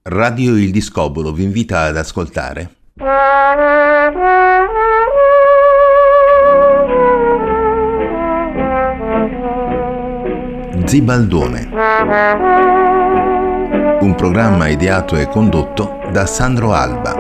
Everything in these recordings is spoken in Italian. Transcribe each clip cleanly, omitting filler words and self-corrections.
Radio Il Discobolo vi invita ad ascoltare Zibaldone, un programma ideato e condotto da Sandro Alba.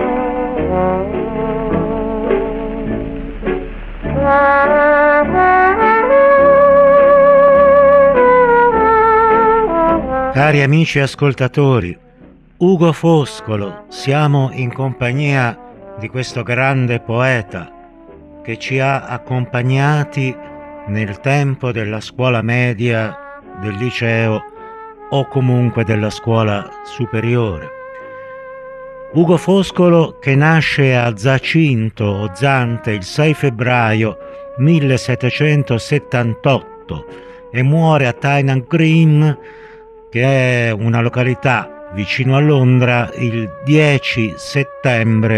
Cari amici ascoltatori, Ugo Foscolo, siamo in compagnia di questo grande poeta che ci ha accompagnati nel tempo della scuola media, del liceo o comunque della scuola superiore. Ugo Foscolo, che nasce a Zacinto o Zante il 6 febbraio 1778 e muore a Tynant Green, che è una località vicino a Londra, il 10 settembre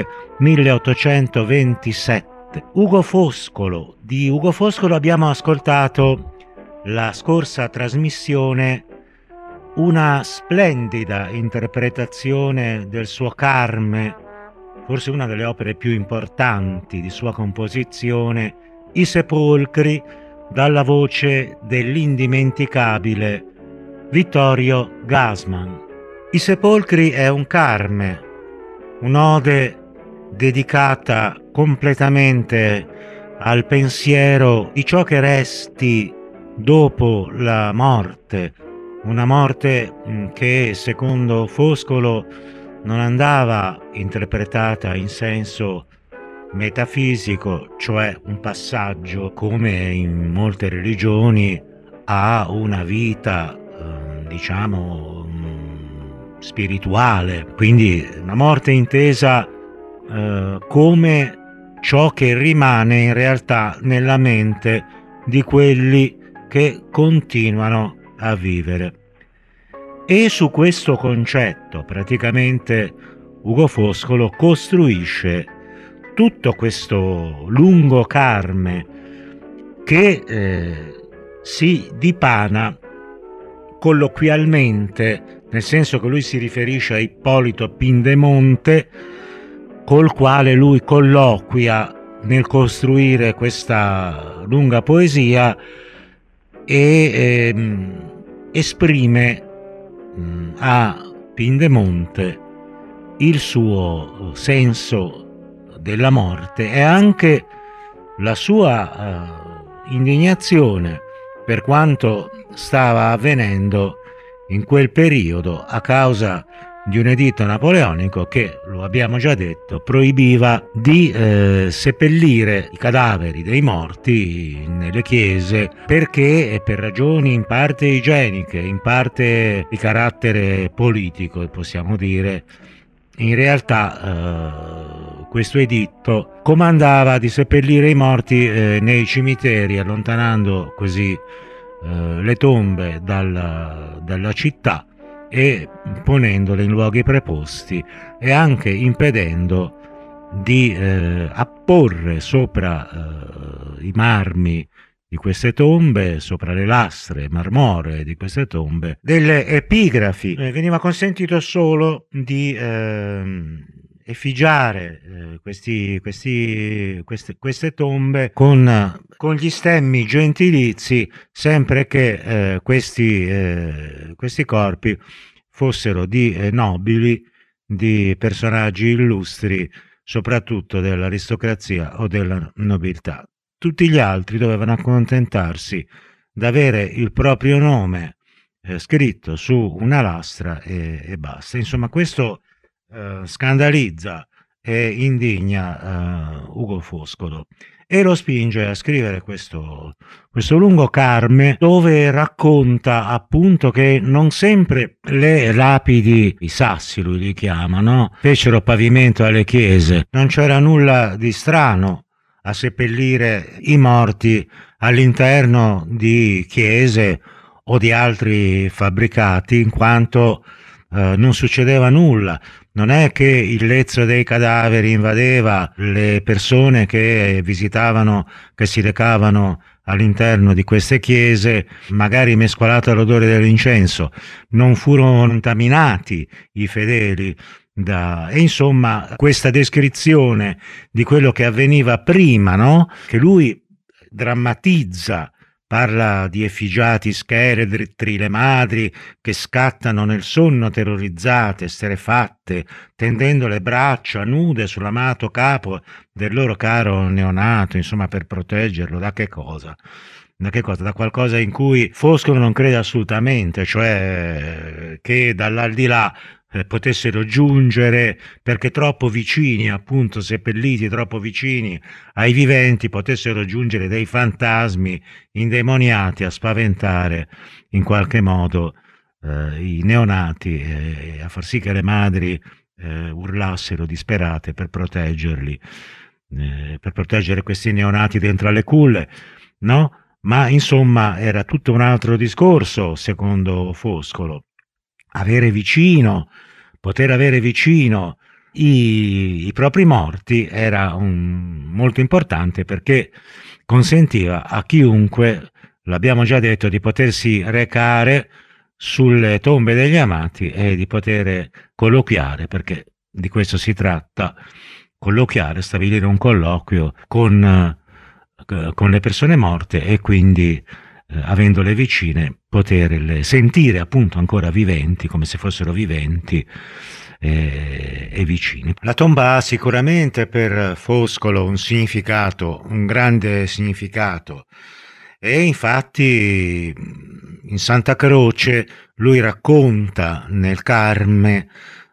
1827. Ugo Foscolo. Di Ugo Foscolo abbiamo ascoltato la scorsa trasmissione una splendida interpretazione del suo Carme, forse una delle opere più importanti di sua composizione, I Sepolcri, dalla voce dell'indimenticabile Vittorio Gassman. I Sepolcri è un Carme, un'ode dedicata completamente al pensiero di ciò che resti dopo la morte, una morte che secondo Foscolo non andava interpretata in senso metafisico, cioè un passaggio come in molte religioni a una vita spirituale, quindi una morte intesa come ciò che rimane in realtà nella mente di quelli che continuano a vivere. E su questo concetto praticamente Ugo Foscolo costruisce tutto questo lungo Carme che si dipana colloquialmente, nel senso che lui si riferisce a Ippolito Pindemonte, col quale lui colloquia nel costruire questa lunga poesia e esprime a Pindemonte il suo senso della morte e anche la sua indignazione per quanto stava avvenendo in quel periodo a causa di un editto napoleonico che, lo abbiamo già detto, proibiva di seppellire i cadaveri dei morti nelle chiese perché per ragioni in parte igieniche, in parte di carattere politico, possiamo dire, in realtà questo editto comandava di seppellire i morti nei cimiteri, allontanando così le tombe dalla città e ponendole in luoghi preposti e anche impedendo di apporre sopra i marmi di queste tombe, sopra le lastre marmoree di queste tombe, delle epigrafi. Veniva consentito solo di effigiare queste tombe con gli stemmi gentilizi, sempre che questi corpi fossero di nobili, di personaggi illustri, soprattutto dell'aristocrazia o della nobiltà. Tutti gli altri dovevano accontentarsi d'avere il proprio nome scritto su una lastra e basta. Insomma, questo scandalizza e indigna Ugo Foscolo e lo spinge a scrivere questo lungo Carme, dove racconta appunto che non sempre le lapidi, i sassi lui li chiama, no? Fecero pavimento alle chiese, non c'era nulla di strano a seppellire i morti all'interno di chiese o di altri fabbricati, in quanto non succedeva nulla. Non è che il lezzo dei cadaveri invadeva le persone che visitavano, che si recavano all'interno di queste chiese, magari mescolato all'odore dell'incenso. Non furono contaminati i fedeli e insomma questa descrizione di quello che avveniva prima, no? Che lui drammatizza, parla di effigiati scheletri, le madri che scattano nel sonno terrorizzate, esterrefatte, tendendo le braccia nude sull'amato capo del loro caro neonato, insomma, per proteggerlo da che cosa? Da che cosa? Da qualcosa in cui Foscolo non crede assolutamente, cioè che dall'aldilà potessero giungere, perché troppo vicini, appunto seppelliti troppo vicini ai viventi, potessero giungere dei fantasmi indemoniati a spaventare in qualche modo i neonati e a far sì che le madri urlassero disperate per proteggerli, per proteggere questi neonati dentro alle culle, no? Ma insomma era tutto un altro discorso, secondo Foscolo. Poter avere vicino i propri morti era molto importante, perché consentiva a chiunque, l'abbiamo già detto, di potersi recare sulle tombe degli amati e di poter colloquiare, perché di questo si tratta, colloquiare, stabilire un colloquio con le persone morte e quindi avendole vicine poterle sentire appunto ancora viventi, come se fossero viventi e vicini. La tomba ha sicuramente per Foscolo un significato, un grande significato, e infatti in Santa Croce lui racconta nel Carme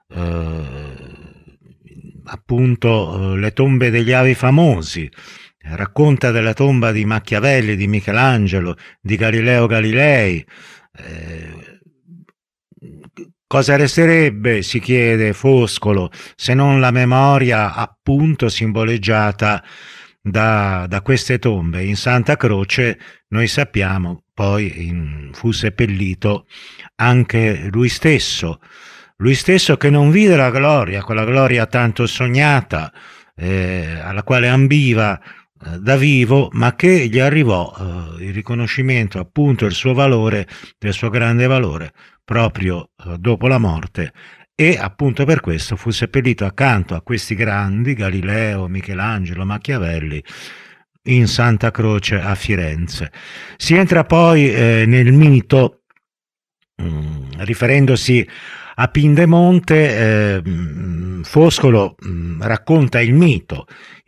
appunto le tombe degli avi famosi. Racconta della tomba di Machiavelli, di Michelangelo, di Galileo Galilei. Cosa resterebbe, si chiede Foscolo, se non la memoria appunto simboleggiata da queste tombe? In Santa Croce, noi sappiamo, poi fu seppellito anche lui stesso che non vide la gloria, quella gloria tanto sognata, alla quale ambiva da vivo, ma che gli arrivò il riconoscimento, appunto, il suo valore, del suo grande valore, proprio dopo la morte, e appunto per questo fu seppellito accanto a questi grandi, Galileo, Michelangelo, Machiavelli, in Santa Croce a Firenze. Si entra poi nel mito, riferendosi a Pindemonte. Foscolo racconta il mito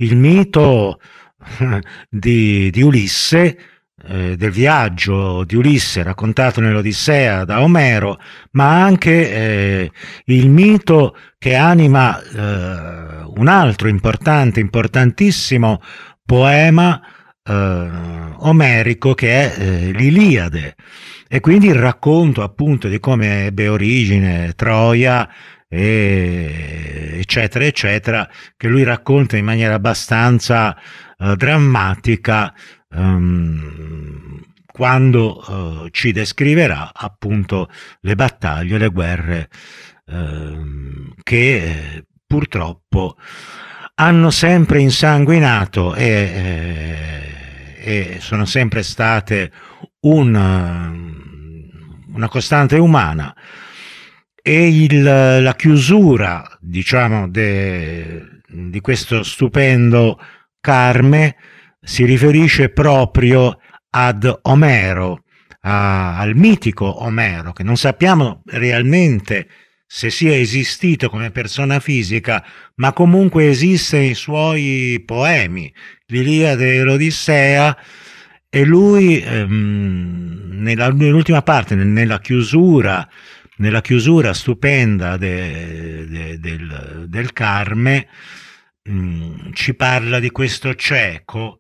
di Ulisse, del viaggio di Ulisse raccontato nell'Odissea da Omero, ma anche il mito che anima un altro importantissimo poema omerico, che è l'Iliade, e quindi il racconto appunto di come ebbe origine Troia, eccetera eccetera, che lui racconta in maniera abbastanza drammatica quando ci descriverà appunto le battaglie, le guerre che purtroppo hanno sempre insanguinato e sono sempre state una costante umana. E la chiusura, diciamo, di questo stupendo Carme si riferisce proprio ad Omero, al mitico Omero, che non sappiamo realmente se sia esistito come persona fisica, ma comunque esiste nei suoi poemi, l'Iliade e l'Odissea, e lui nell'ultima parte, nella chiusura stupenda del Carme, ci parla di questo cieco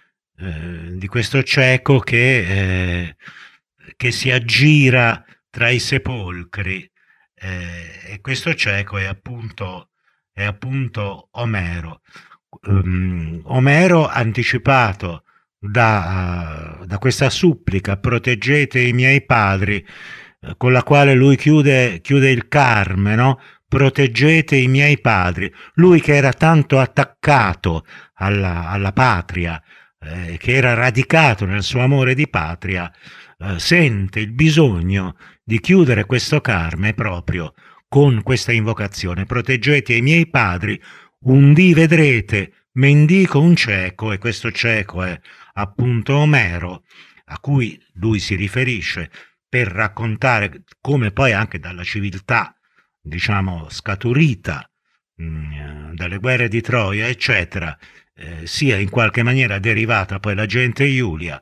che si aggira tra i sepolcri, e questo cieco è appunto Omero. Omero, anticipato da questa supplica: proteggete i miei padri, con la quale lui chiude il Carme, no? Proteggete i miei padri. Lui che era tanto attaccato alla patria, che era radicato nel suo amore di patria, sente il bisogno di chiudere questo carme proprio con questa invocazione: proteggete i miei padri, un dì vedrete, mendico un cieco, e questo cieco è appunto Omero, a cui lui si riferisce per raccontare come poi anche dalla civiltà, diciamo, scaturita dalle guerre di Troia, eccetera, sia in qualche maniera derivata poi la gente Iulia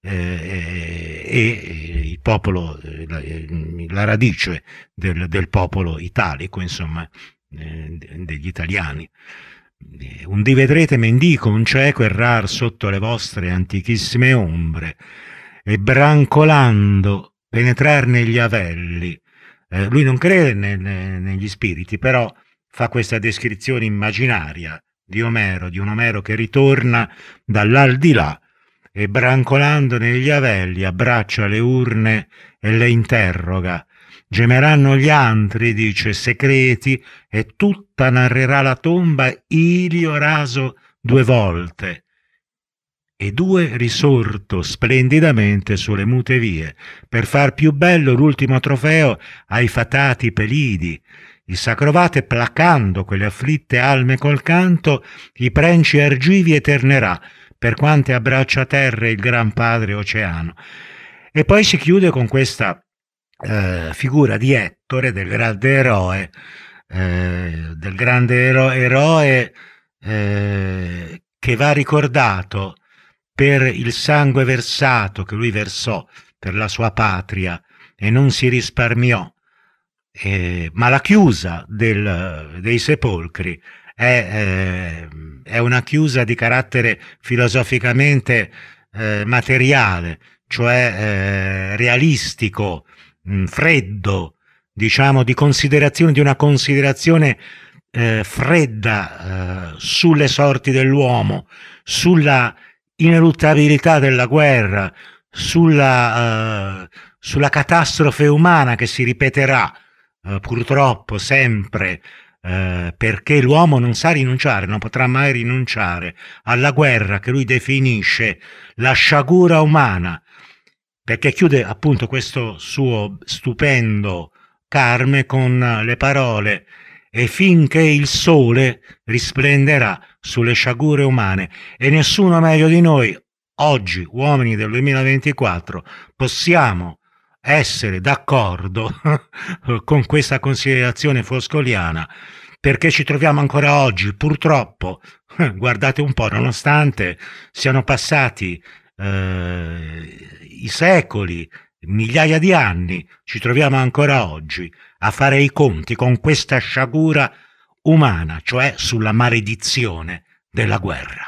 e il popolo, la radice del popolo italico, insomma, degli italiani. Un dì vedrete mendico, un cieco errar sotto le vostre antichissime ombre e brancolando penetrar negli avelli. Lui non crede negli spiriti, però fa questa descrizione immaginaria di Omero, di un Omero che ritorna dall'aldilà e brancolando negli avelli abbraccia le urne e le interroga. Gemeranno gli antri, dice, secreti, e tutta narrerà la tomba Ilio raso 2 volte, e 2 risorto splendidamente sulle mute vie, per far più bello l'ultimo trofeo ai fatati pelidi. Il sacrovate, placando quelle afflitte alme col canto, i prenci argivi eternerà, per quante abbraccia terra il gran padre oceano. E poi si chiude con questa figura di Ettore, del grande eroe, che va ricordato per il sangue versato che lui versò per la sua patria e non si risparmiò. Ma la chiusa dei sepolcri è una chiusa di carattere filosoficamente materiale, cioè realistico, freddo, diciamo, di una considerazione fredda sulle sorti dell'uomo, sulla ineluttabilità della guerra, sulla catastrofe umana che si ripeterà purtroppo sempre, perché l'uomo non sa rinunciare, non potrà mai rinunciare alla guerra che lui definisce la sciagura umana, perché chiude appunto questo suo stupendo Carme con le parole: e finché il sole risplenderà sulle sciagure umane. E nessuno meglio di noi, oggi, uomini del 2024, possiamo essere d'accordo con questa considerazione foscoliana, perché ci troviamo ancora oggi, purtroppo, guardate un po', nonostante siano passati i secoli, migliaia di anni, ci troviamo ancora oggi a fare i conti con questa sciagura umana, cioè sulla maledizione della guerra.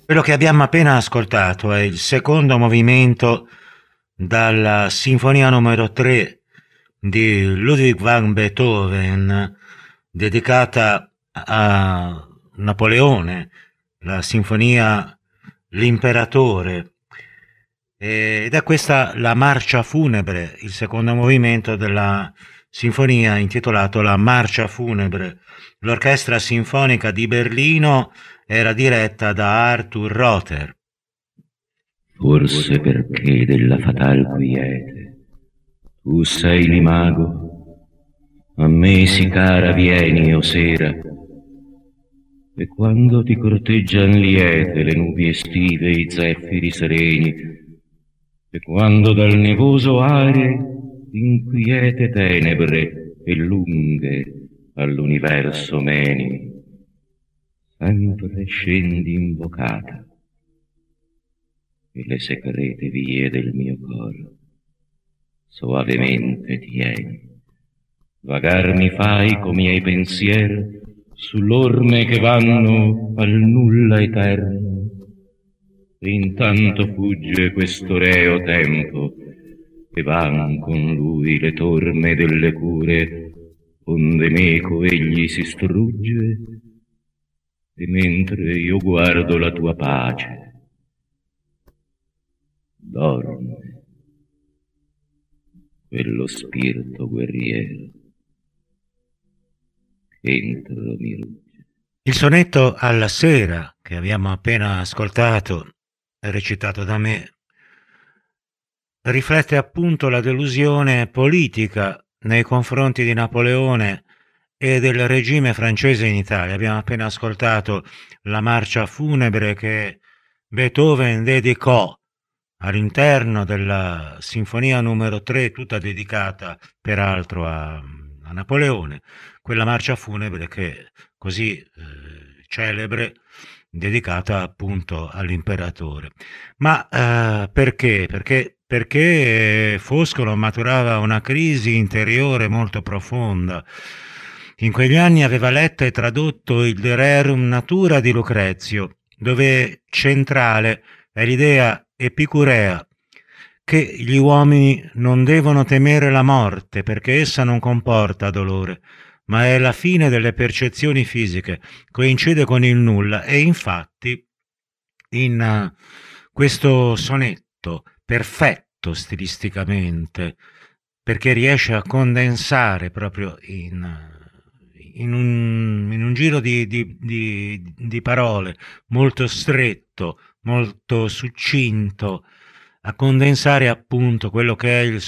Quello che abbiamo appena ascoltato è il secondo movimento dalla Sinfonia numero 3 di Ludwig van Beethoven, dedicata a Napoleone, la sinfonia L'Imperatore. Ed è questa la marcia funebre, il secondo movimento della sinfonia intitolato La Marcia funebre. L'orchestra sinfonica di Berlino era diretta da Arthur Rother. Forse perché della fatal quiete tu sei l'imago, a me sì cara vieni, o sera, e quando ti corteggian liete le nubi estive e i zeffiri sereni, e quando dal nevoso aere inquiete tenebre e lunghe all'universo meni, sempre scendi invocata, e le segrete vie del mio cor soavemente tieni. Vagar mi fai co' miei pensier sull'orme che vanno al nulla eterno, e intanto fugge questo reo tempo, e van con lui le torme delle cure, onde meco egli si strugge, e mentre io guardo la tua pace, dorme quello spirito guerriero che entro mi rugge. Il sonetto Alla sera, che abbiamo appena ascoltato, recitato da me, riflette appunto la delusione politica nei confronti di Napoleone e del regime francese in Italia. Abbiamo appena ascoltato la marcia funebre che Beethoven dedicò all'interno della Sinfonia numero 3, tutta dedicata peraltro a Napoleone, quella marcia funebre che così celebre, dedicata appunto all'imperatore. Ma perché? Perché Foscolo maturava una crisi interiore molto profonda. In quegli anni aveva letto e tradotto il De Rerum Natura di Lucrezio, dove centrale è l'idea epicurea che gli uomini non devono temere la morte perché essa non comporta dolore, ma è la fine delle percezioni fisiche, coincide con il nulla. E infatti in questo sonetto perfetto stilisticamente, perché riesce a condensare proprio in un giro di parole molto stretto, molto succinto, a condensare appunto quello che è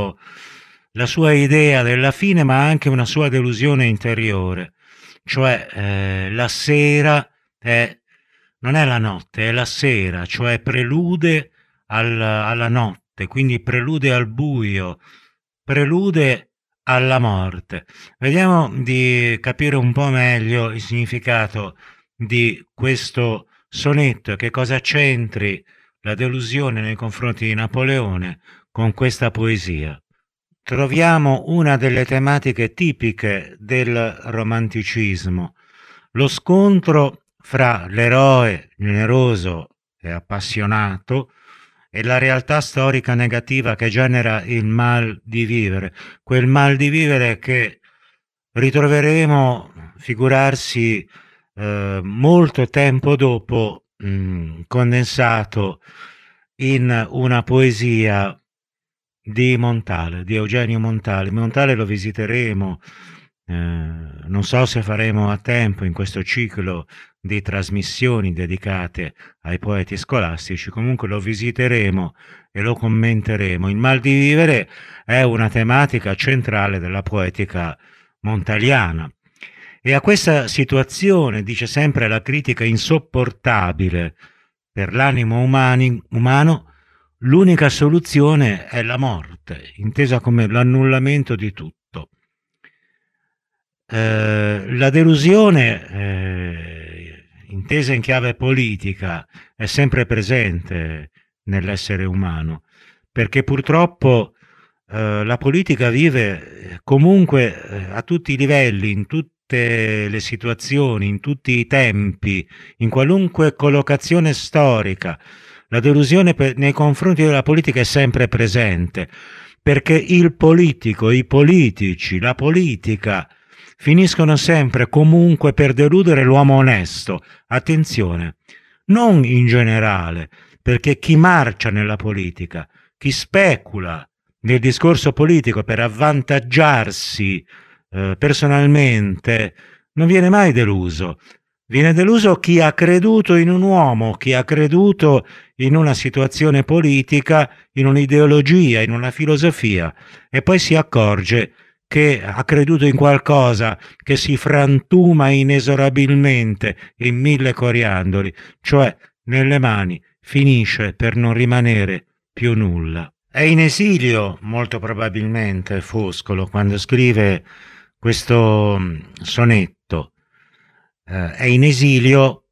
la sua idea della fine, ma anche una sua delusione interiore. Cioè la sera non è la notte, è la sera, cioè prelude alla notte, quindi prelude al buio, prelude alla morte. Vediamo di capire un po' meglio il significato di questo sonetto e che cosa c'entri la delusione nei confronti di Napoleone con questa poesia. Troviamo una delle tematiche tipiche del romanticismo, lo scontro fra l'eroe generoso e appassionato e la realtà storica negativa che genera il mal di vivere, quel mal di vivere che ritroveremo figurarsi molto tempo dopo, condensato in una poesia di Montale, di Eugenio Montale. Montale lo visiteremo, non so se faremo a tempo in questo ciclo di trasmissioni dedicate ai poeti scolastici, comunque lo visiteremo e lo commenteremo. Il mal di vivere è una tematica centrale della poetica montaliana. E a questa situazione, dice sempre la critica insopportabile per l'animo umano, l'unica soluzione è la morte, intesa come l'annullamento di tutto. La delusione, intesa in chiave politica, è sempre presente nell'essere umano, perché purtroppo la politica vive comunque a tutti i livelli, tutte le situazioni, in tutti i tempi, in qualunque collocazione storica, la delusione nei confronti della politica è sempre presente, perché il politico, i politici, la politica finiscono sempre comunque per deludere l'uomo onesto. Attenzione, non in generale, perché chi marcia nella politica, chi specula nel discorso politico per avvantaggiarsi personalmente, non viene mai deluso. Viene deluso chi ha creduto in un uomo, chi ha creduto in una situazione politica, in un'ideologia, in una filosofia, e poi si accorge che ha creduto in qualcosa che si frantuma inesorabilmente in 1000 coriandoli, cioè nelle mani finisce per non rimanere più nulla. È in esilio, molto probabilmente, Foscolo, quando scrive questo sonetto. È in esilio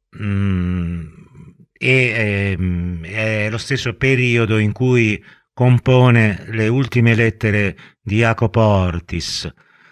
e è lo stesso periodo in cui compone le ultime lettere di Jacopo Ortis.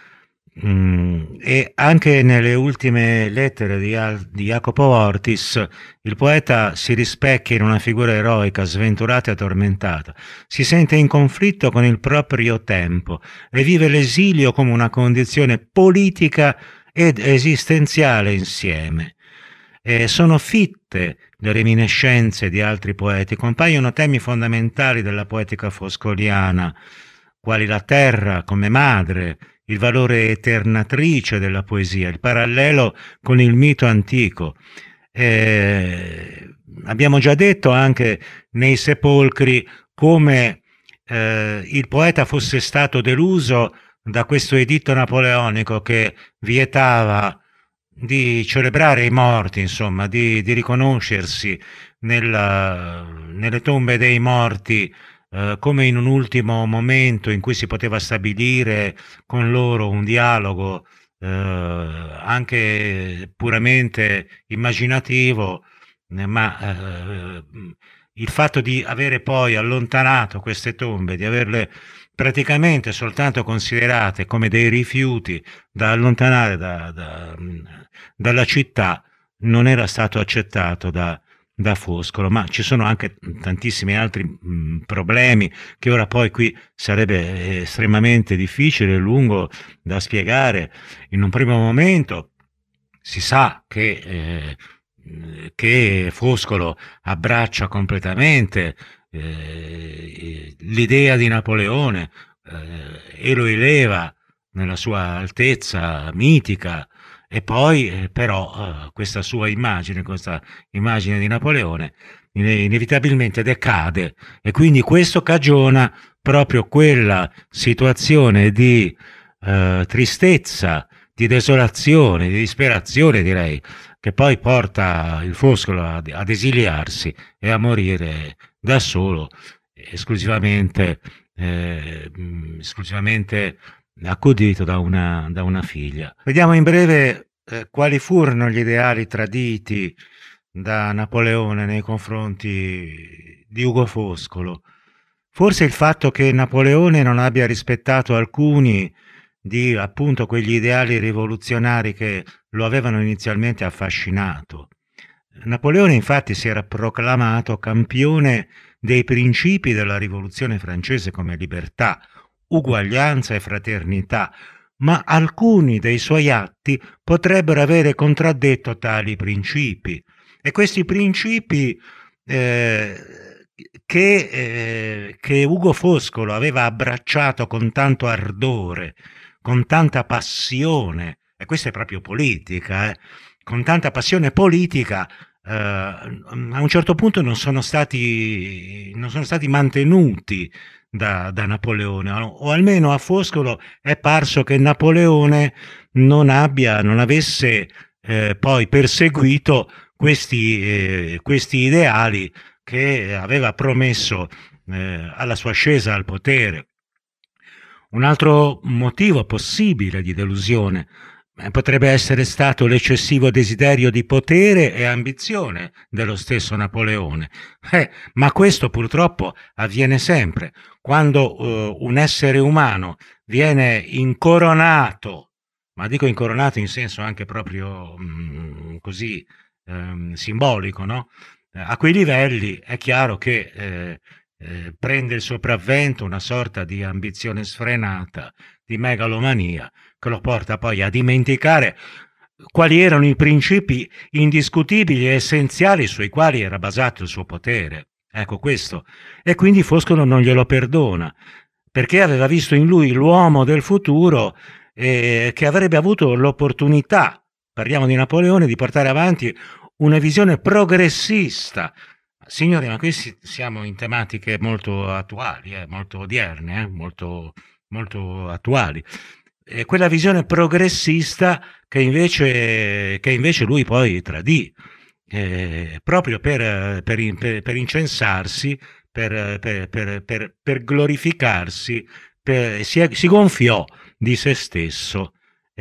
E anche nelle ultime lettere di Jacopo Ortis il poeta si rispecchia in una figura eroica, sventurata e tormentata. Si sente in conflitto con il proprio tempo e vive l'esilio come una condizione politica ed esistenziale insieme. Sono fitte le reminiscenze di altri poeti, compaiono temi fondamentali della poetica foscoliana, quali la terra come madre, il valore eternatrice della poesia, il parallelo con il mito antico. Abbiamo già detto anche nei Sepolcri come il poeta fosse stato deluso da questo editto napoleonico che vietava di celebrare i morti, insomma, di riconoscersi nelle tombe dei morti come in un ultimo momento in cui si poteva stabilire con loro un dialogo anche puramente immaginativo, ma il fatto di avere poi allontanato queste tombe, di averle praticamente soltanto considerate come dei rifiuti da allontanare dalla città, non era stato accettato da Foscolo, ma ci sono anche tantissimi altri problemi che ora poi qui sarebbe estremamente difficile e lungo da spiegare. In un primo momento si sa che Foscolo abbraccia completamente l'idea di Napoleone e lo eleva nella sua altezza mitica, e poi però questa sua immagine, questa immagine di Napoleone inevitabilmente decade, e quindi questo cagiona proprio quella situazione di tristezza, di desolazione, di disperazione, direi, che poi porta il Foscolo ad esiliarsi e a morire da solo, esclusivamente accudito da una figlia. Vediamo in breve quali furono gli ideali traditi da Napoleone nei confronti di Ugo Foscolo. Forse il fatto che Napoleone non abbia rispettato alcuni di appunto quegli ideali rivoluzionari che lo avevano inizialmente affascinato. Napoleone infatti si era proclamato campione dei principi della rivoluzione francese come libertà, uguaglianza e fraternità, ma alcuni dei suoi atti potrebbero avere contraddetto tali principi, e questi principi che Ugo Foscolo aveva abbracciato con tanto ardore, con tanta passione, e questa è proprio politica, con tanta passione politica, a un certo punto non sono stati mantenuti da Napoleone, o almeno a Foscolo è parso che Napoleone non avesse poi perseguito questi ideali che aveva promesso alla sua ascesa al potere. Un altro motivo possibile di delusione potrebbe essere stato l'eccessivo desiderio di potere e ambizione dello stesso Napoleone. Ma questo purtroppo avviene sempre. Quando un essere umano viene incoronato, ma dico incoronato in senso anche proprio così simbolico, no? A quei livelli è chiaro che prende il sopravvento una sorta di ambizione sfrenata, di megalomania, che lo porta poi a dimenticare quali erano i principi indiscutibili e essenziali sui quali era basato il suo potere. Ecco questo. E quindi Foscolo non glielo perdona, perché aveva visto in lui l'uomo del futuro che avrebbe avuto l'opportunità, parliamo di Napoleone, di portare avanti una visione progressista. Signori, ma qui siamo in tematiche molto attuali, molto odierne, molto, molto attuali. Quella visione progressista che invece lui poi tradì, proprio per incensarsi, per glorificarsi, si gonfiò di se stesso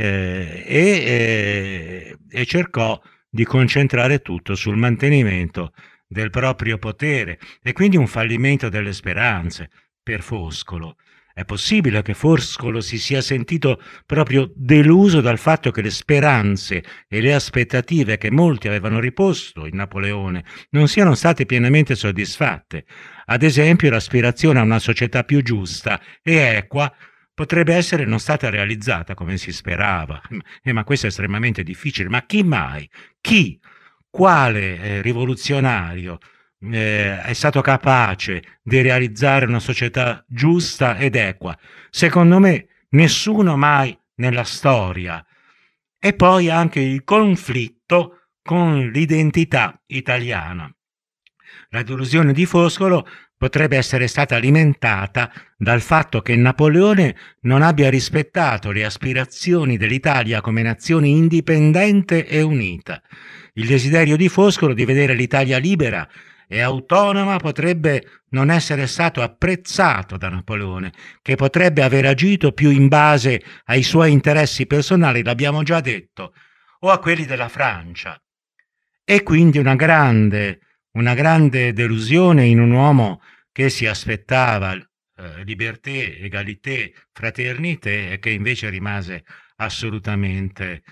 e cercò di concentrare tutto sul mantenimento del proprio potere, e quindi un fallimento delle speranze per Foscolo. È possibile che Foscolo si sia sentito proprio deluso dal fatto che le speranze e le aspettative che molti avevano riposto in Napoleone non siano state pienamente soddisfatte. Ad esempio, l'aspirazione a una società più giusta e equa potrebbe essere non stata realizzata come si sperava. Ma questo è estremamente difficile. Ma chi mai? Chi? Quale rivoluzionario è stato capace di realizzare una società giusta ed equa? Secondo me nessuno mai nella storia. E poi anche il conflitto con l'identità italiana. La delusione di Foscolo potrebbe essere stata alimentata dal fatto che Napoleone non abbia rispettato le aspirazioni dell'Italia come nazione indipendente e unita. Il desiderio di Foscolo di vedere l'Italia libera e autonoma potrebbe non essere stato apprezzato da Napoleone, che potrebbe aver agito più in base ai suoi interessi personali, l'abbiamo già detto, o a quelli della Francia. E quindi una grande delusione in un uomo che si aspettava liberté, égalité, fraternité, e che invece rimase assolutamente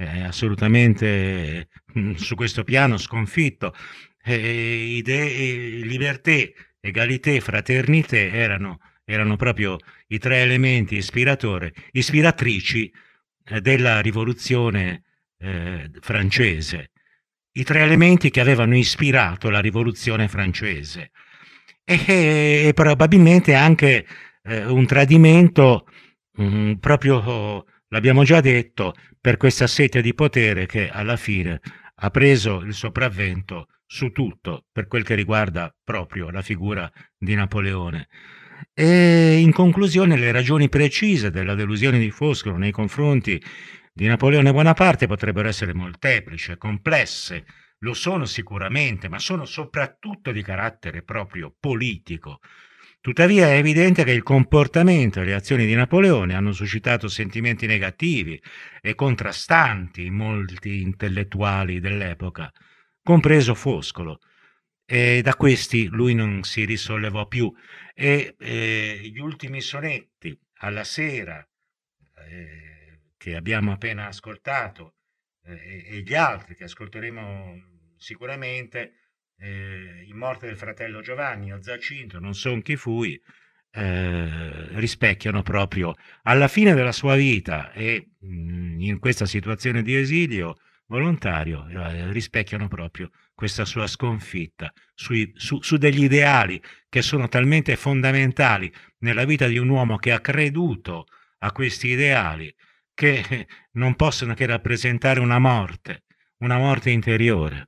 su questo piano sconfitto. Liberté, égalité, fraternité erano proprio i tre elementi ispiratrici della rivoluzione francese, i tre elementi che avevano ispirato la rivoluzione francese, e probabilmente anche un tradimento, proprio, l'abbiamo già detto, per questa sete di potere che alla fine ha preso il sopravvento su tutto per quel che riguarda proprio la figura di Napoleone. E in conclusione, le ragioni precise della delusione di Foscolo nei confronti di Napoleone Bonaparte potrebbero essere molteplici e complesse. Lo sono sicuramente, ma sono soprattutto di carattere proprio politico. Tuttavia è evidente che il comportamento e le azioni di Napoleone hanno suscitato sentimenti negativi e contrastanti in molti intellettuali dell'epoca, compreso Foscolo. E da questi lui non si risollevò più, e gli ultimi sonetti alla sera che abbiamo appena ascoltato e gli altri che ascolteremo sicuramente, in morte del fratello Giovanni o Zacinto, non son chi fui, rispecchiano proprio alla fine della sua vita e in questa situazione di esilio volontario, rispecchiano proprio questa sua sconfitta su degli ideali che sono talmente fondamentali nella vita di un uomo che ha creduto a questi ideali, che non possono che rappresentare una morte interiore.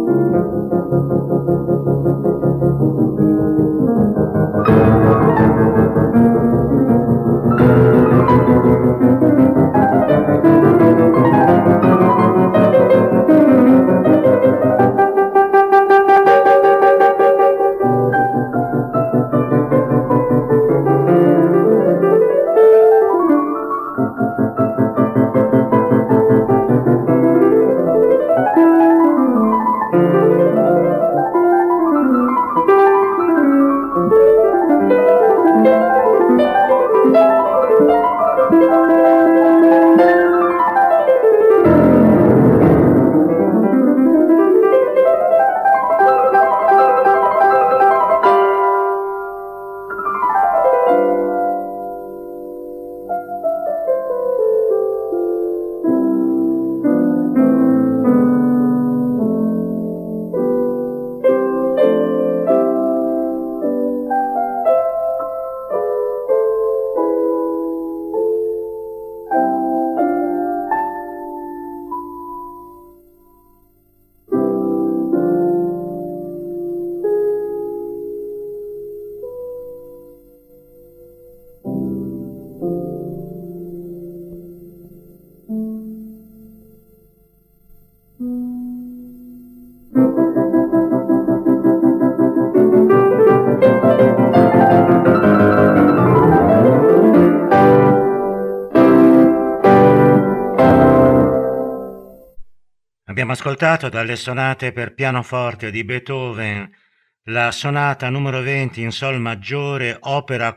Abbiamo ascoltato dalle sonate per pianoforte di Beethoven la sonata numero 20 in sol maggiore, opera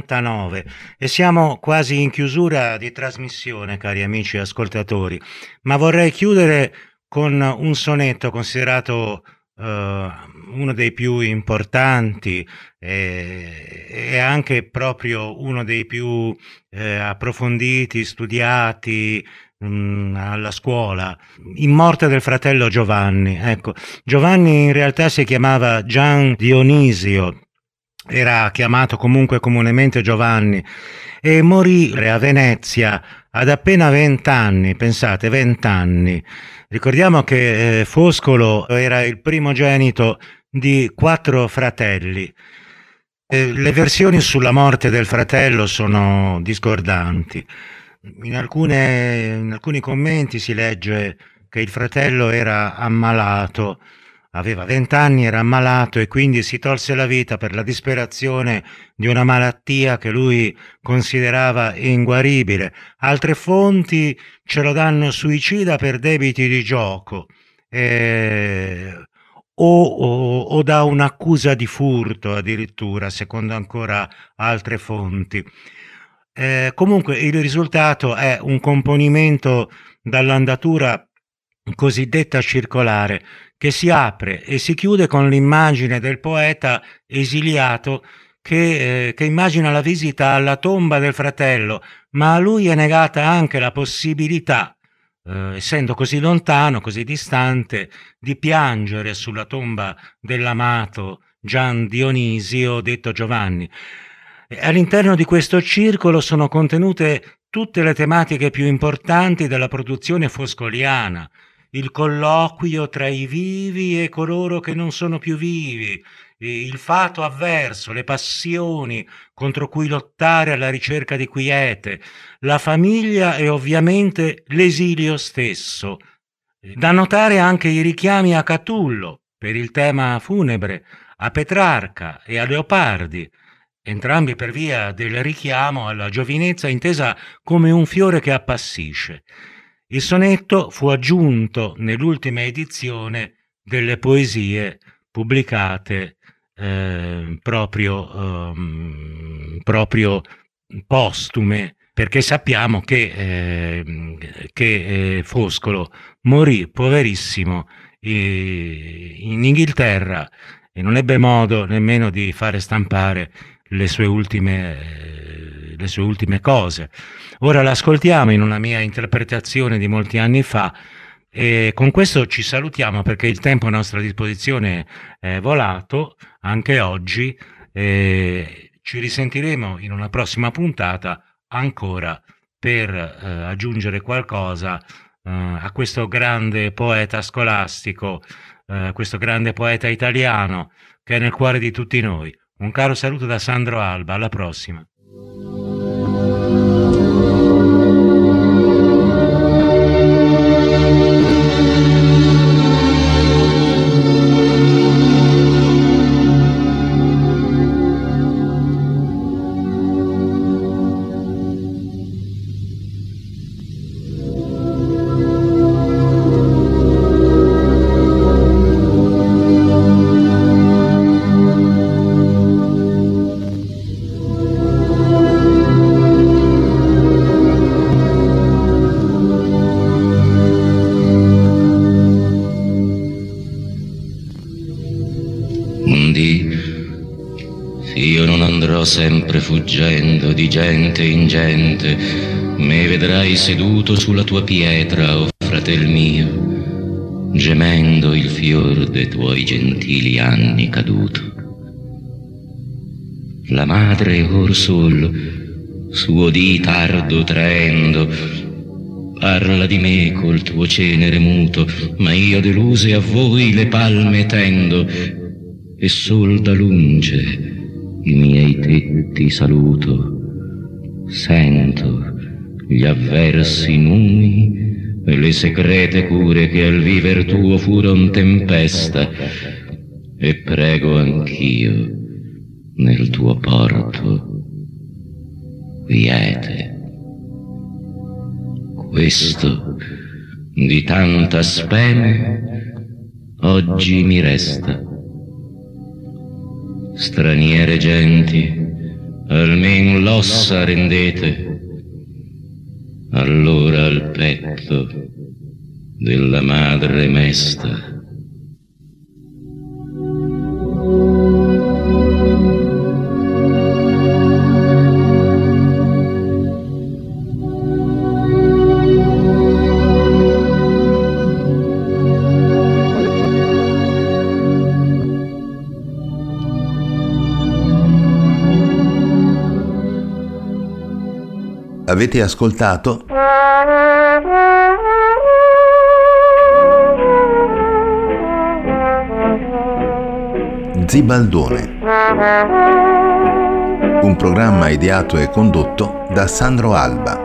49, e siamo quasi in chiusura di trasmissione, cari amici ascoltatori, ma vorrei chiudere con un sonetto considerato uno dei più importanti e anche proprio uno dei più approfonditi, studiati alla scuola, In morte del fratello Giovanni. Ecco, Giovanni in realtà si chiamava Gian Dionisio, era chiamato comunque comunemente Giovanni, e morì a Venezia ad appena 20 anni, pensate, 20 anni. Ricordiamo che Foscolo era il primogenito di 4 fratelli. Le versioni sulla morte del fratello sono discordanti. In alcuni commenti si legge che il fratello era ammalato, aveva 20 anni, era ammalato e quindi si tolse la vita per la disperazione di una malattia che lui considerava inguaribile. Altre fonti ce lo danno suicida per debiti di gioco o da un'accusa di furto addirittura, secondo ancora altre fonti. Comunque il risultato è un componimento dall'andatura cosiddetta circolare che si apre e si chiude con l'immagine del poeta esiliato che immagina la visita alla tomba del fratello, ma a lui è negata anche la possibilità, essendo così lontano, così distante, di piangere sulla tomba dell'amato Gian Dionisio, detto Giovanni. All'interno di questo circolo sono contenute tutte le tematiche più importanti della produzione foscoliana, il colloquio tra i vivi e coloro che non sono più vivi, il fato avverso, le passioni contro cui lottare alla ricerca di quiete, la famiglia e ovviamente l'esilio stesso. Da notare anche i richiami a Catullo per il tema funebre, a Petrarca e a Leopardi, entrambi per via del richiamo alla giovinezza intesa come un fiore che appassisce. Il sonetto fu aggiunto nell'ultima edizione delle poesie pubblicate proprio postume, perché sappiamo che Foscolo morì poverissimo in Inghilterra e non ebbe modo nemmeno di fare stampare le sue ultime cose. Ora l'ascoltiamo in una mia interpretazione di molti anni fa e con questo ci salutiamo perché il tempo a nostra disposizione è volato anche oggi. Ci risentiremo in una prossima puntata ancora per aggiungere qualcosa a questo grande poeta scolastico questo grande poeta italiano che è nel cuore di tutti noi. Un caro saluto da Sandro Alba, alla prossima. Sempre fuggendo di gente in gente, me vedrai seduto sulla tua pietra, o fratel mio, gemendo il fior de tuoi gentili anni caduto. La madre or sol, suo dì tardo traendo, parla di me col tuo cenere muto, ma io deluse a voi le palme tendo, e sol da lunge i miei tetti saluto, sento gli avversi numi e le secrete cure che al viver tuo furon tempesta, e prego anch'io nel tuo porto quiete. Questo di tanta speme oggi mi resta. Straniere genti, almen l'ossa rendete, allora al petto della madre mesta. Avete ascoltato Zibaldone, un programma ideato e condotto da Sandro Alba.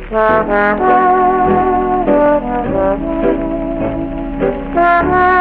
Thank you.